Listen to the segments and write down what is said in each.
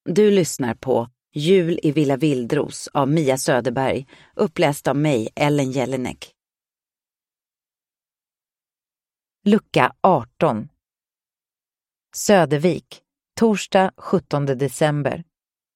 Du lyssnar på Jul i Villa Vildros av Mia Söderberg, uppläst av mig, Ellen Jelinek. Lucka 18. Södervik, torsdag 17 december.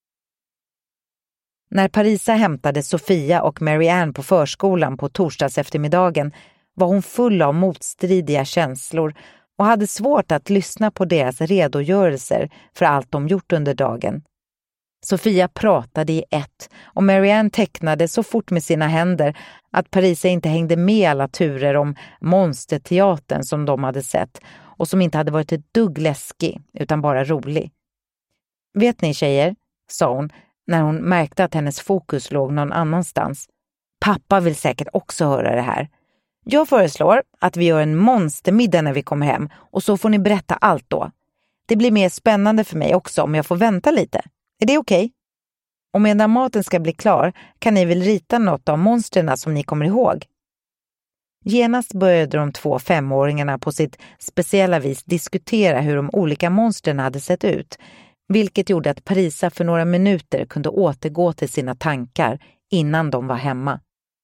När Parisa hämtade Sofia och Marianne på förskolan på torsdags eftermiddagen var hon full av motstridiga känslor och hade svårt att lyssna på deras redogörelser för allt de gjort under dagen. Sofia pratade i ett och Marianne tecknade så fort med sina händer att Parisa inte hängde med alla turer om monsterteatern som de hade sett och som inte hade varit ett dugg läskig utan bara rolig. Vet ni tjejer, sa hon när hon märkte att hennes fokus låg någon annanstans. Pappa vill säkert också höra det här. Jag föreslår att vi gör en monstermiddag när vi kommer hem och så får ni berätta allt då. Det blir mer spännande för mig också om jag får vänta lite. Är det okej? Och medan maten ska bli klar kan ni väl rita något av monsterna som ni kommer ihåg. Genast började de 2 femåringarna på sitt speciella vis diskutera hur de olika monsterna hade sett ut, vilket gjorde att Parisa för några minuter kunde återgå till sina tankar innan de var hemma.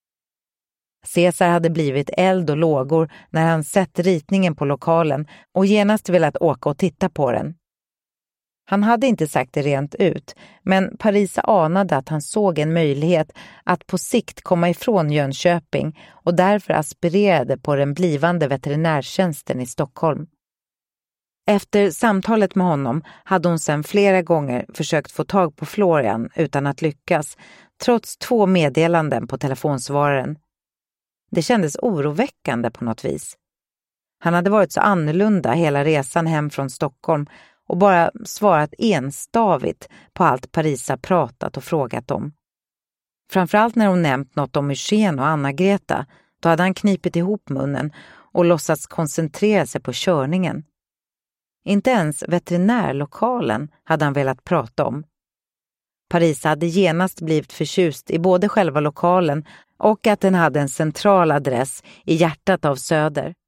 Cesar hade blivit eld och lågor när han sett ritningen på lokalen och genast velat åka och titta på den. Han hade inte sagt det rent ut, men Parisa anade att han såg en möjlighet att på sikt komma ifrån Jönköping och därför aspirerade på den blivande veterinärtjänsten i Stockholm. Efter samtalet med honom hade hon sedan flera gånger försökt få tag på Florian utan att lyckas, trots 2 meddelanden på telefonsvararen. Det kändes oroväckande på något vis. Han hade varit så annorlunda hela resan hem från Stockholm och bara svarat enstavigt på allt Parisa pratat och frågat om. Framförallt när hon nämnt något om Eugen och Anna-Greta, då hade han knipit ihop munnen och låtsats koncentrera sig på körningen. Inte ens veterinärlokalen hade han velat prata om. Parisa hade genast blivit förtjust i både själva lokalen och att den hade en central adress i hjärtat av Söder.